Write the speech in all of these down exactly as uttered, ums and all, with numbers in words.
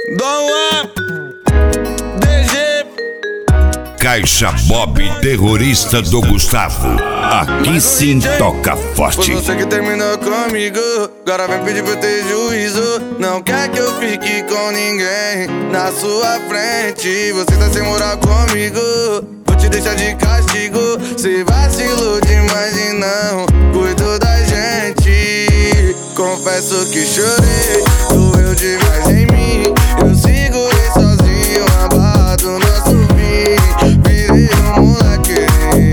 Dom Juan, D G, Caixa Bob, terrorista do Gustavo. Aqui sim toca forte. Foi você que terminou comigo, agora vem pedir pra eu ter juízo. Não quer que eu fique com ninguém na sua frente. Você tá sem moral comigo, vou te deixar de castigo. Cê vacilou demais e não cuidou da gente. Confesso que chorei, doeu demais em mim. Eu segurei sozinho a barra do nosso fim. Virei um moleque,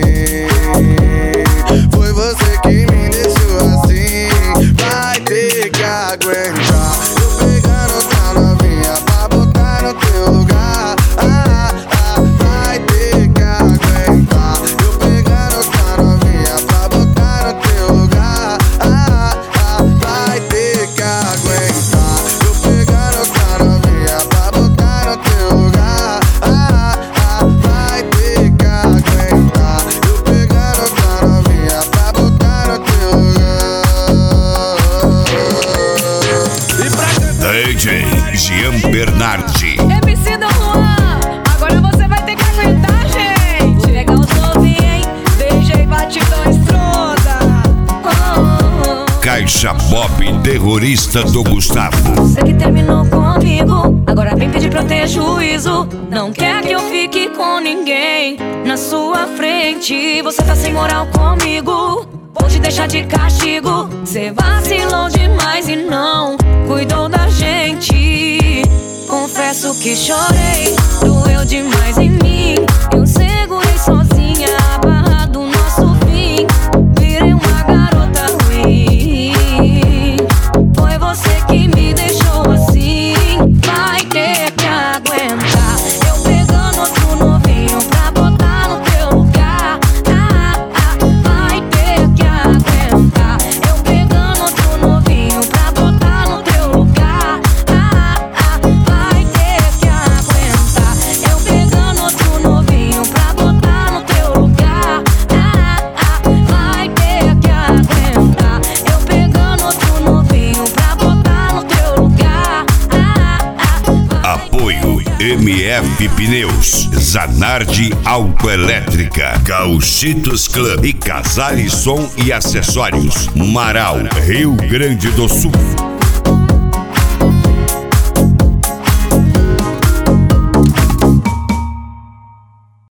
foi você que me deixou assim. Vai ter que aguentar eu pegando outra novinha pra botar no teu lugar. Ah, ah, vai ter que aguentar eu pegando outra novinha pra botar no teu lugar. Ah, ah, vai ter que aguentar eu pegando outra novinha pra botar no teu lugar. Ah, ah, vai ter que aguentar eu pegando outra novinha pra botar no teu lugar. E pra D J Jean Bernardi. M C Dom Juan, agora você vai ter que aguentar, gente. Legal os novinhos, hein? D J Batidão Estronda. Oh, oh. Caixa Bob, terrorista do Gustavo. Você que terminou comigo, agora vem pedir pra eu ter juízo. Não quer que eu fique com ninguém na sua frente. Você tá sem moral comigo, vou te deixar de castigo. Cê vacilou demais e não cuidou da gente. Confesso que chorei, doeu demais em mim. Eu segurei sozinha a barra do nosso fim. Virei uma garota ruim, foi você que me deixou assim. Vai ter que aguentar eu pegando outro novinho pra botar no teu lugar. Ah, ah, vai ter que aguentar eu pegando outro novinho pra botar no teu lugar. Ah, ah, vai ter que aguentar eu pegando outro novinho pra botar no teu lugar. Ah, ah, vai ter que aguentar eu pegando outro novinho pra botar no teu lugar. Ah, ah, Apoio M F Pneus, Zanardi Autoelétrica, Gauchitos Club e Casale Som e Acessórios, Marau, Rio Grande do Sul.